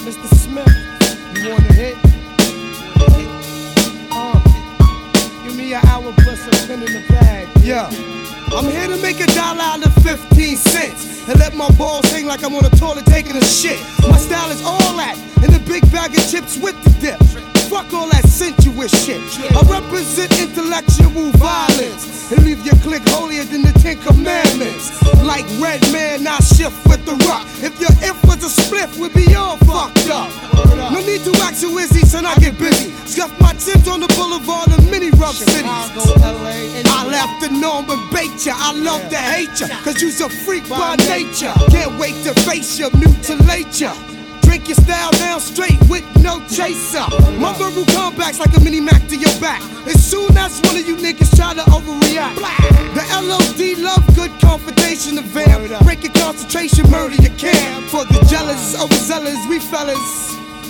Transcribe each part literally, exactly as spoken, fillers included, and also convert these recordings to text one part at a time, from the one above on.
Mister Smith, you want to hit? Uh, give me an hour plus a pen in the bag. Yeah. I'm here to make a dollar out of fifteen cents and let my balls hang like I'm on a toilet taking a shit. My style is all that, and a big bag of chips with the dip. Fuck all that sensuous shit. I represent intellectual violence and leave your clique holier than the Ten Commandments. Like Red Man, I shift with the rock. If your if was a spliff, we'd be all fucked up. No need to act so easy, son, I get busy. Scuff my chins on the boulevard of many rough cities. I left the norm and bait ya. I love to hate ya, cause you's a freak by nature. Can't wait to face ya, mutilate ya. Drink your style down straight with no chaser. My verbal comebacks like a mini Mac to your back. As soon as one of you niggas try to overreact, the L O D love good confrontation of vamp. Break your concentration, murder your camp. For the jealous, overzealous, we fellas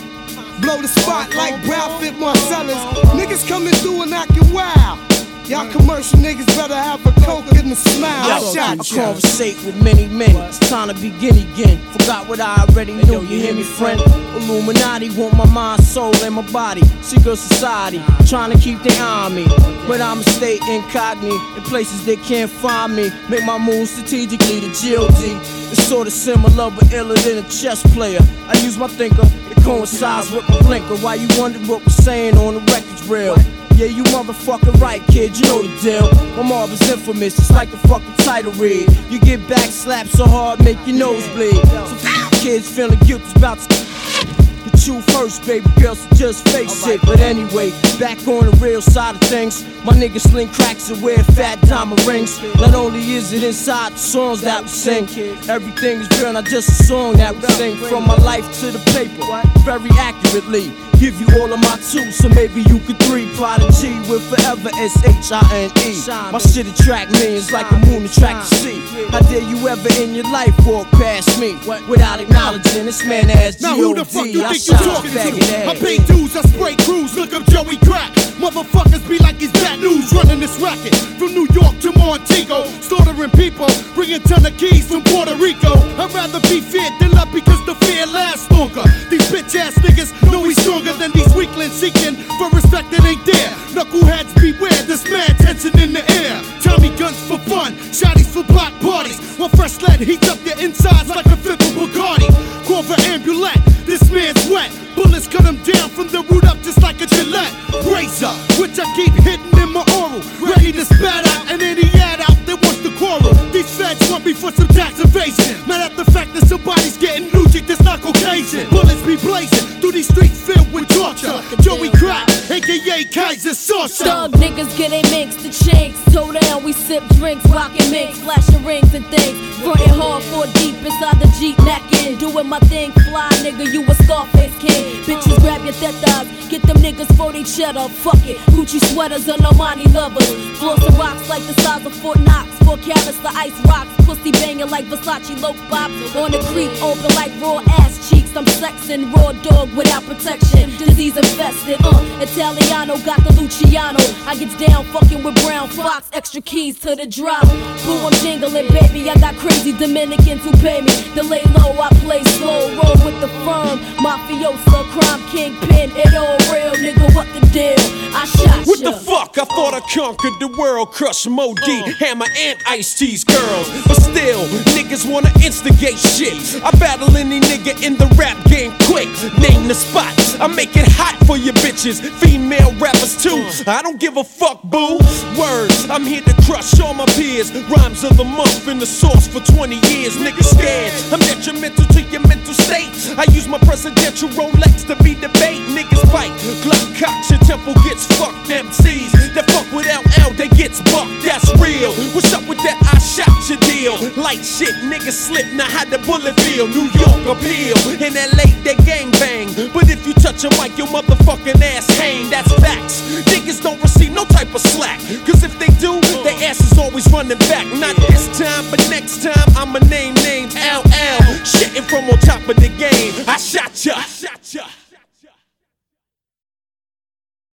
blow the spot like Brad Pitt Marcellus. Niggas coming through and acting wild. Y'all commercial niggas better have a coke and a smile. Yo, I shot I conversate with many men. It's time to begin again. Forgot what I already knew. You hear me, friend? Illuminati want my mind, soul, and my body. Secret society trying to keep their eye on me, but I'ma stay incognito in places they can't find me. Make my moves strategically. The G O D is sorta similar but iller than a chess player. I use my thinker. It coincides with my blinker. Why you wonder what we're saying on the record's real? Yeah, you motherfucking right, kid, you know the deal. My mob is infamous, it's like the fucking title read. You get back slapped so hard, make your nose bleed. So kids feeling guilty about to hit you first, baby girl, so just face it. But anyway, back on the real side of things, my niggas sling cracks and wear fat diamond rings. Not only is it inside the songs that we sing, everything is real, not just a song that we sing. From my life to the paper, very accurately. Give you all of my two, so maybe you could three. Prodigy with forever S H I N E. My shit attract millions like a moon attract the sea. How dare you ever in your life walk past me without acknowledging this man as G O D? Now who the fuck you think you talking to? I pay dues, I spray crews, look up Joey Crack. Motherfuckers be like he's bad news running this racket. From New York to Montego, slaughtering people, bringing ton of keys from Puerto Rico. I'd rather be feared than love because the fear lasts longer. These bitch ass niggas know he's stronger than these weaklings seeking for respect that ain't there. Knuckleheads beware, this mad tension in the air. Tommy guns for fun, shotties for block parties. While fresh lead heats up your insides like a fifth of Bacardi. Call for ambulance, this man's wet. Bullets cut him down from the root up just like a Gillette razor, which I keep hitting in my oral. Ready to spat out and any ad out that wants to quarrel. These feds want me for some tax evasion. Mad at the fact that somebody's getting logic that's not Caucasian. Bullets be blazing through these streets filled with torture. Joey Crack, aka Kaiser Saucer. Thug niggas get a mix, the chinks. Toe down, we sip drinks, rockin' mix, flashing rings and things. Frontin' hard, four deep inside the Jeep neckin'. Doing my thing, fly nigga, you a Scarface king. Bitches grab your tetas, get them niggas for they cheddar. Fuck it, Gucci sweaters and Armani lovers. Flossing rocks like the size of Fort Knox. Four carats the ice rocks, pussy banging like Versace low pop. On the creep, open like raw ass cheeks. I'm sexing, raw dog without protection. Disease infested, uh, Italiano got the Luciano. I gets down fucking with Brown Fox, extra keys to the drop. Boo, I'm jingling, baby. I got crazy Dominicans who pay me. The lay low, I play slow, roll with the firm. Mafiosa, crime kingpin, it all real, nigga. What the deal? I shot What ya. the fuck? I thought I conquered the world, crush Mo D, uh. Hammer and Ice-T's girls. But still, niggas wanna instigate shit. I battle any nigga in the rap game quick. Name the spot, I make it hot for you bitches. Female rappers too, I don't give a fuck, boo. Words, I'm here to crush all my peers. Rhymes of the month in the source for twenty years. Niggas scared, I'm detrimental to your mental state. I use my presidential Rolex to be debate. Niggas bite, Glock cocks, your temple gets fucked. M Cs that fuck with L L, they gets bucked, that's real. What's up with that I shot your deal? Light shit, niggas slip, now how the bullet feel? New York appeal, in L A they gang bang. But if you touch a mic, your motherfucking ass hang, that's facts. Niggas don't receive no type of slack, cause if they do, their ass is always running back. Not this time, but next time, I'ma name names. L L, shitting from on top of the game. I shot ya, I shot ya.